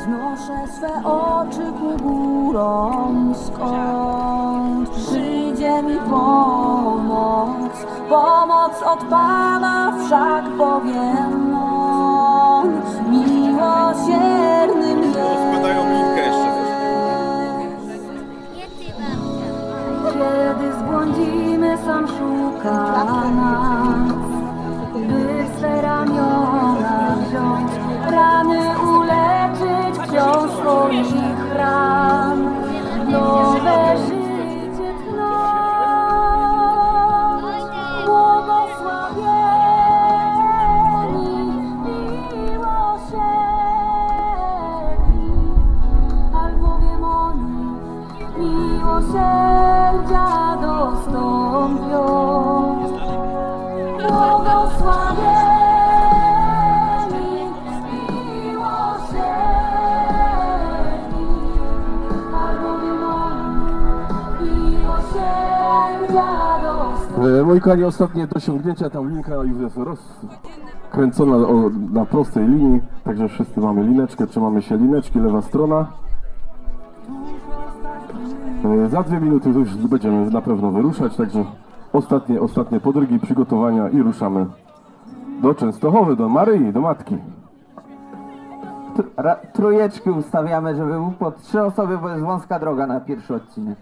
Wznoszę swe oczy ku górom, skąd przyjdzie mi pomoc. Pomoc od Pana wszak powiem On, miłosiernym jest. Kiedy zbłądzimy, sam szuka nas, by swe ramiona wziąć, rany uleczyć wciąż swoich ran, nowe życie tchnąć, błogosławieni, miłosierni, albowiem oni miłosierdzia dostąpią. Błogosławieni, miłosierni, albowiem oni miłosierdzia dostąpią. Moi kochani, ostatnie dosiągnięcia, tam linka już jest rozkręcona na prostej linii, także wszyscy mamy lineczkę, trzymamy się lineczki, lewa strona. Za 2 minuty już będziemy na pewno wyruszać, także ostatnie podrygi, przygotowania i ruszamy do Częstochowy, do Maryi, do Matki. Trójeczki ustawiamy, żeby był po 3 osoby, bo jest wąska droga na pierwszy odcinek.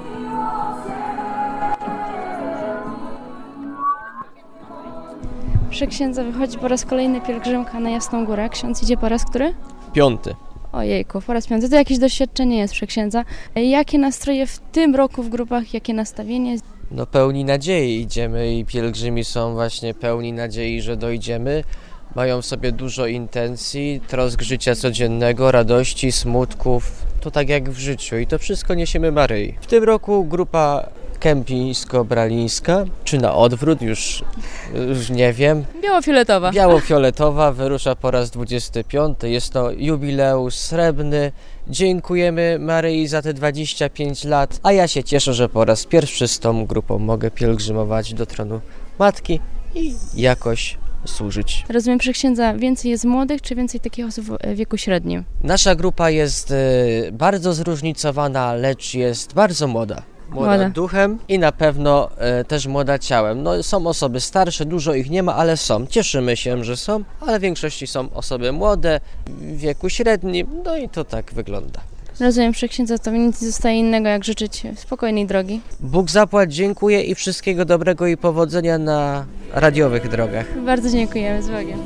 Proszę księdza, wychodzi po raz kolejny pielgrzymka na Jasną Górę. Ksiądz idzie po raz który? 5. Ojejku, po raz 5. To jakieś doświadczenie jest, proszę księdza. Jakie nastroje w tym roku w grupach, jakie nastawienie? No pełni nadziei idziemy i pielgrzymi są właśnie pełni nadziei, że dojdziemy. Mają w sobie dużo intencji, trosk życia codziennego, radości, smutków. To tak jak w życiu i to wszystko niesiemy Maryi. W tym roku grupa kępińsko-bralińska, czy na odwrót, już nie wiem. Biało-fioletowa. Biało-fioletowa wyrusza po raz 25. Jest to jubileusz srebrny. Dziękujemy Maryi za te 25 lat, a ja się cieszę, że po raz pierwszy z tą grupą mogę pielgrzymować do tronu Matki i jakoś służyć. Rozumiem, że księdza, więcej jest młodych, czy więcej takich osób w wieku średnim? Nasza grupa jest bardzo zróżnicowana, lecz jest bardzo młoda. Młoda duchem i na pewno też młoda ciałem. No, są osoby starsze, dużo ich nie ma, ale są. Cieszymy się, że są, ale w większości są osoby młode, w wieku średnim, no i to tak wygląda. Rozumiem, że księdza, to nic nie zostaje innego, jak życzyć spokojnej drogi. Bóg zapłać, dziękuję i wszystkiego dobrego i powodzenia na radiowych drogach. Bardzo dziękujemy, z Bogiem.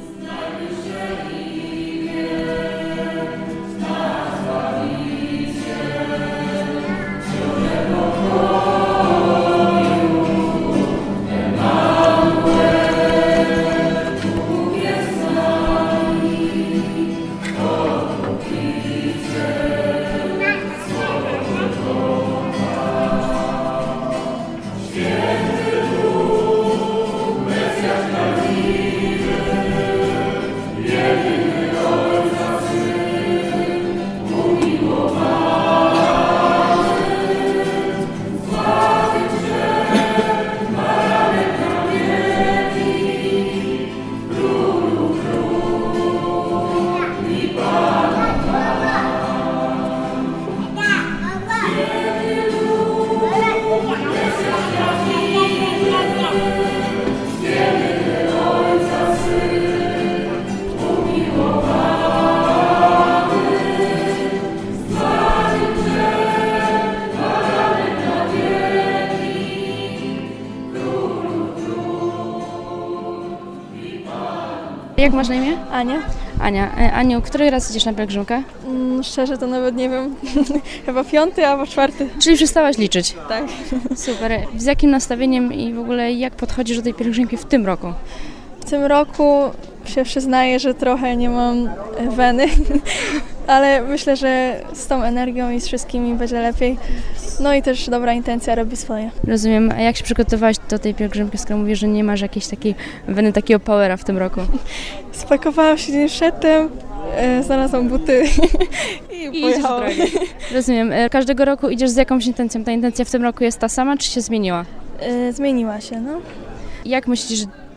Jak masz na imię? Ania. Ania. Aniu, który raz idziesz na pielgrzymkę? Szczerze to nawet nie wiem. Chyba 5. albo 4. Czyli przestałaś liczyć? Tak. Super. Z jakim nastawieniem i w ogóle jak podchodzisz do tej pielgrzymki w tym roku? W tym roku się przyznaję, że trochę nie mam weny, ale myślę, że z tą energią i z wszystkimi będzie lepiej. No i też dobra intencja robi swoje. Rozumiem. A jak się przygotowałaś do tej pielgrzymki, skoro mówisz, że nie masz jakiejś takiej weny, takiego powera w tym roku? Spakowałam się dzień przedtem, znalazłam buty i pojechałam. Rozumiem. Każdego roku idziesz z jakąś intencją. Ta intencja w tym roku jest ta sama, czy się zmieniła? Zmieniła się, no. Jak myślisz,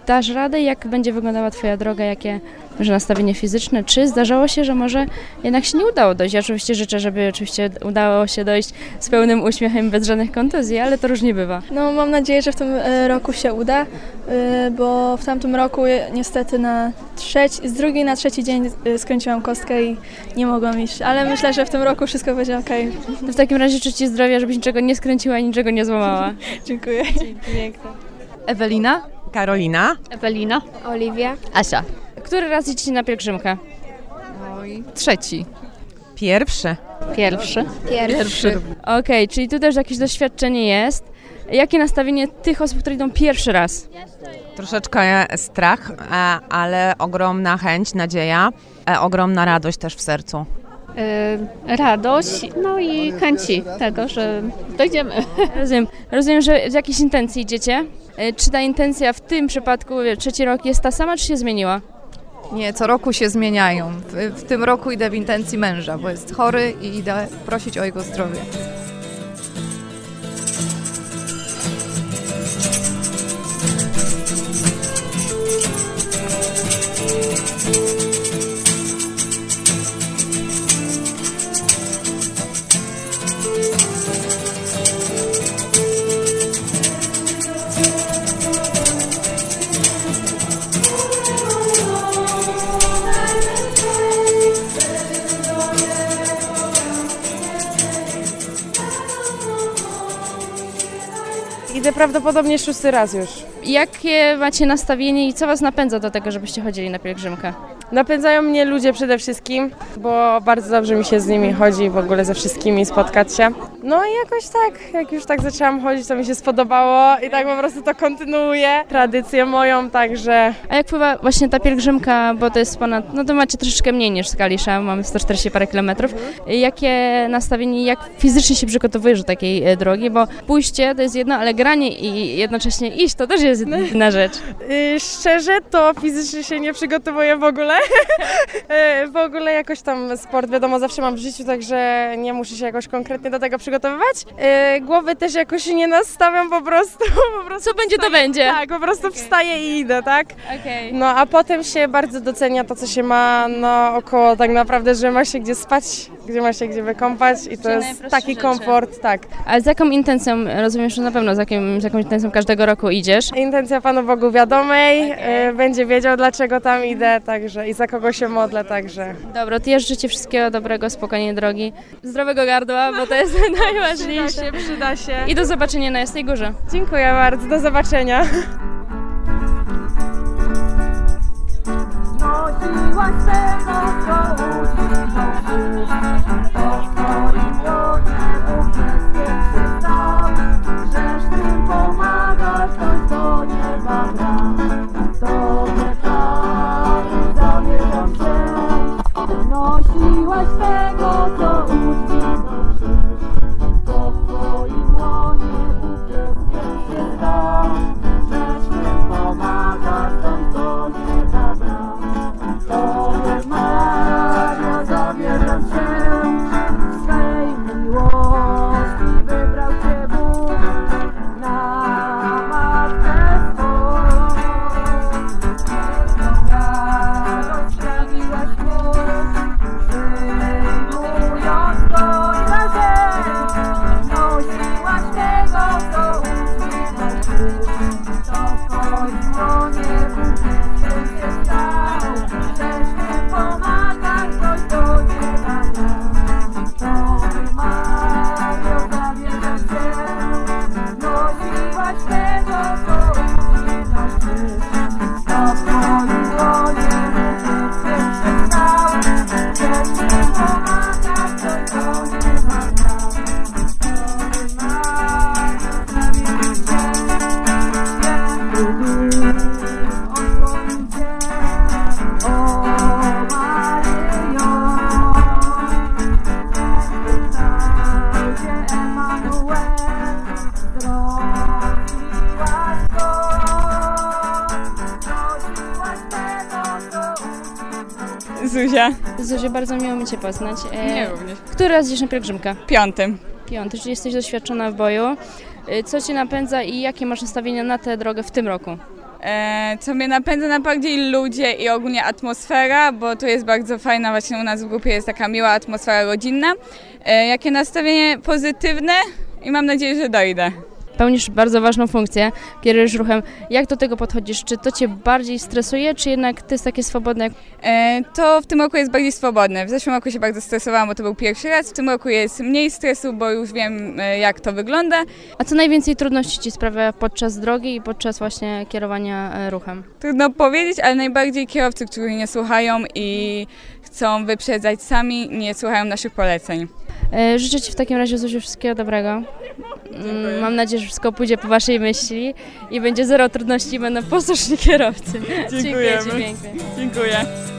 dasz radę? Jak będzie wyglądała Twoja droga? Jakie może nastawienie fizyczne? Czy zdarzało się, że może jednak się nie udało dojść? Ja oczywiście życzę, żeby oczywiście udało się dojść z pełnym uśmiechem, bez żadnych kontuzji, ale to różnie bywa. No mam nadzieję, że w tym roku się uda, bo w tamtym roku niestety z drugiej na trzeci dzień skręciłam kostkę i nie mogłam iść, ale myślę, że w tym roku wszystko będzie okej. To w takim razie życzę Ci zdrowia, żebyś niczego nie skręciła i niczego nie złamała. Dziękuję. Piękne. Ewelina, Karolina, Ewelina. Oliwia. Asia. Który raz idziecie na pielgrzymkę? Trzeci. Pierwszy. Pierwszy. Okej, czyli tu też jakieś doświadczenie jest. Jakie nastawienie tych osób, które idą pierwszy raz? Troszeczkę strach, ale ogromna chęć, nadzieja, ogromna radość też w sercu. Radość, no i chęci tego, że dojdziemy. Rozumiem, że z jakiejś intencji idziecie. Czy ta intencja w tym przypadku, trzeci rok, jest ta sama, czy się zmieniła? Nie, co roku się zmieniają. W tym roku idę w intencji męża, bo jest chory i idę prosić o jego zdrowie. Idę prawdopodobnie 6. raz już. Jakie macie nastawienie i co Was napędza do tego, żebyście chodzili na pielgrzymkę? Napędzają mnie ludzie przede wszystkim, bo bardzo dobrze mi się z nimi chodzi, w ogóle ze wszystkimi spotkać się. No i jakoś tak, jak już tak zaczęłam chodzić, to mi się spodobało i tak po prostu to kontynuuję, tradycję moją, także... A jak pływa właśnie ta pielgrzymka, bo to jest ponad, no to macie troszeczkę mniej niż z Kalisza, mamy 140 parę kilometrów. Jakie nastawienie, jak fizycznie się przygotowujesz do takiej drogi, bo pójście to jest jedno, ale granie i jednocześnie iść to też jest inna rzecz. Szczerze to fizycznie się nie przygotowuję w ogóle. W ogóle jakoś tam sport wiadomo zawsze mam w życiu, także nie muszę się jakoś konkretnie do tego przygotowywać. Głowy też jakoś nie nastawiam po prostu. Co będzie, to będzie. Tak, po prostu wstaję i idę, tak? Okay. No a potem się bardzo docenia to, co się ma naokoło tak naprawdę, że ma się gdzie spać, gdzie ma się gdzie wykąpać i to jest taki rzeczy. Komfort, tak. A z jaką intencją, rozumiem, że na pewno z jaką intencją każdego roku idziesz? Intencja Panu Bogu wiadomej, będzie wiedział, dlaczego tam idę, także i za kogo się modlę, także. Dobra, to ja życzę Ci wszystkiego dobrego, spokojnej drogi, zdrowego gardła, bo to jest najważniejsze. Przyda się. I do zobaczenia na Jasnej Górze. Dziękuję bardzo, do zobaczenia. Nosiłaś tego, co udźwignął krzyż, to w Twoim łonie ubezpiecz się stał. Grzesznym pomagasz, ktoś do nieba gra. Tobie Panie zawierzam się. Nosiłaś tego, co udźwignął krzyż, to w Twoim łonie ubezpiecz się stał. Grzesznym pomagasz, ktoś do nieba gra. Tobie Maria zawierzam się, w swej miłości wybrał Cię Bóg na matkę swą. Radość sprawiłaś Mu, przyjmując go i na ziemi. Nosiłaś tego, co udźwignął krzyż, to w Twoim łonie ubezpiecz się stał. Grzesznym pomaga, ktoś do nieba gra. Tobie Mario zawierzam się, nosiłaś tego, co udźwignął krzyż, to w Twoim łonie ubezpiecz się stał. Grzesznym pomaga, ktoś do nieba gra. Tobie Mario zawierzam się, święty Duch osłoni Cię. O Maryjo, kształcie Emanuel, zrodziłaś go, nosiłaś tego, co udźwignął. Zuzia. Zuzia, bardzo miło mi Cię poznać. Mnie również. Który raz idziesz na pielgrzymkę? 5. 5, czyli jesteś doświadczona w boju. Co Cię napędza i jakie masz nastawienia na tę drogę w tym roku? Co mnie napędza najbardziej ludzie i ogólnie atmosfera, bo to jest bardzo fajna, właśnie u nas w grupie jest taka miła atmosfera rodzinna. Jakie nastawienie pozytywne i mam nadzieję, że dojdę. Pełnisz bardzo ważną funkcję, kierujesz ruchem. Jak do tego podchodzisz? Czy to Cię bardziej stresuje, czy jednak to jest takie swobodne? To w tym roku jest bardziej swobodne. W zeszłym roku się bardzo stresowałam, bo to był pierwszy raz. W tym roku jest mniej stresu, bo już wiem, jak to wygląda. A co najwięcej trudności Ci sprawia podczas drogi i podczas właśnie kierowania ruchem? Trudno powiedzieć, ale najbardziej kierowcy, którzy nie słuchają i chcą wyprzedzać sami, nie słuchają naszych poleceń. Życzę Ci w takim razie, Zuziu, wszystkiego dobrego. Mam nadzieję, że wszystko pójdzie po Waszej myśli i będzie zero trudności i będą posłuszni kierowcy. Dziękujemy. Dziękuję Ci pięknie. Dziękuję.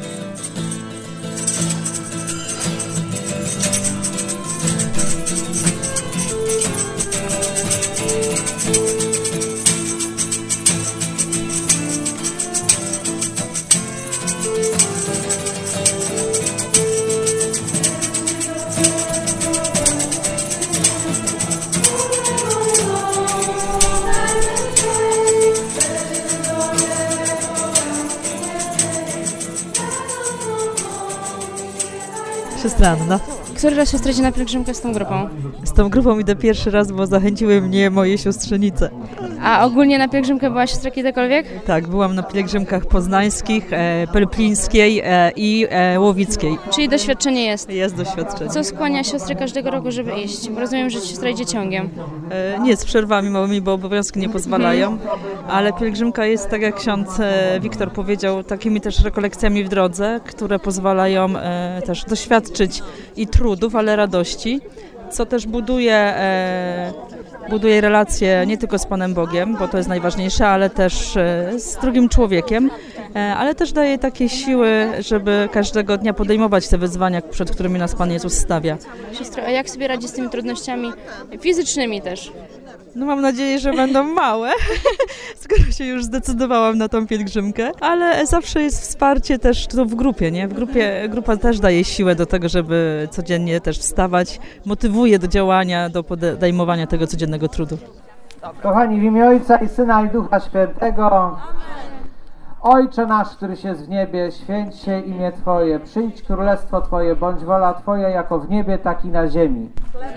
Siostra Anna. Który raz siostra idzie na pielgrzymkę z tą grupą? Z tą grupą idę pierwszy raz, bo zachęciły mnie moje siostrzenice. A ogólnie na pielgrzymkę była siostra kiedykolwiek? Tak, byłam na pielgrzymkach poznańskich, pelplińskiej i łowickiej. Czyli doświadczenie jest? Jest doświadczenie. Co skłania siostry każdego roku, żeby iść? Bo rozumiem, że siostra idzie ciągiem. Nie, z przerwami małymi, bo obowiązki nie pozwalają, ale pielgrzymka jest, tak jak ksiądz Wiktor powiedział, takimi też rekolekcjami w drodze, które pozwalają też doświadczyć i trudów, ale radości, co też buduje relacje nie tylko z Panem Bogiem, bo to jest najważniejsze, ale też z drugim człowiekiem, ale też daje takie siły, żeby każdego dnia podejmować te wyzwania, przed którymi nas Pan Jezus stawia. Siostro, a jak sobie radzi z tymi trudnościami fizycznymi też? No mam nadzieję, że będą małe, skoro się już zdecydowałam na tą pielgrzymkę, ale zawsze jest wsparcie też to w grupie, nie? Grupa też daje siłę do tego, żeby codziennie też wstawać, motywuje do działania, do podejmowania tego codziennego trudu. Kochani, w imię Ojca i Syna i Ducha Świętego, Ojcze nasz, który jest w niebie, święć się imię Twoje, przyjdź królestwo Twoje, bądź wola Twoja jako w niebie, tak i na ziemi.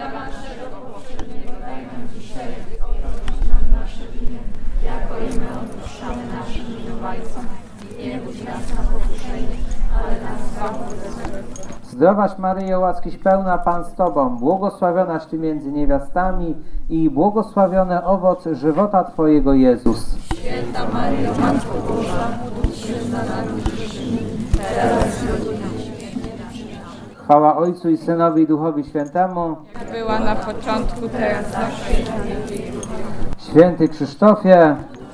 Zdrowaś Maryjo, łaskiś pełna, Pan z Tobą, błogosławionaś Ty między niewiastami i błogosławiony owoc żywota Twojego, Jezus. Święta Maryjo, Matko Boża, módl się za nami grzesznymi, teraz i w godzinę śmierci naszej. Chwała Ojcu i Synowi i Duchowi Świętemu. Była na początku, teraz zawsze i na wieki. Święty Krzysztofie,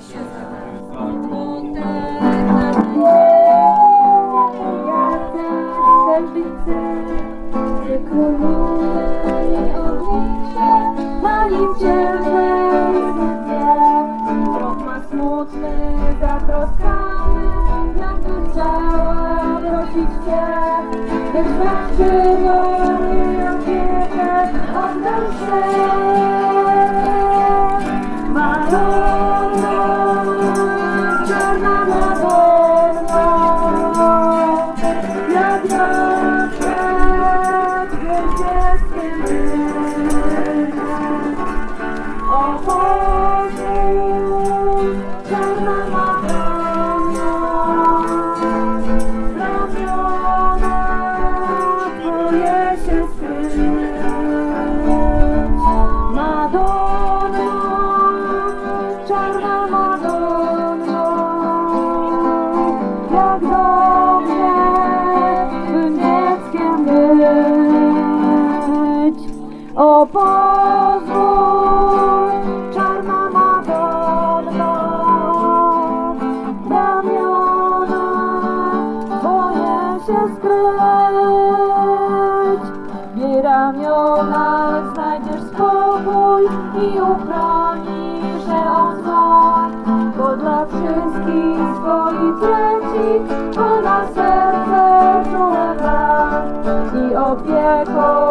smutny, zatroskany, jakby chciała prosić Cię, byś zatrzymał jej opiekę, oddał się. Madonna, czarna Madonna, jak zawsze przed dzieckiem być. O Boże, czarna Madonna, ramiona Twoje się skryć. Madonna, czarna Madonna, jak dobrze twym dzieckiem być. O pozwól, czarna Madonna, ramiona Twoje się skryć. W jej ramionach znajdziesz spokój i uchroni, że On zna, bo dla wszystkich swoich dzieci ona serce czuła i opieką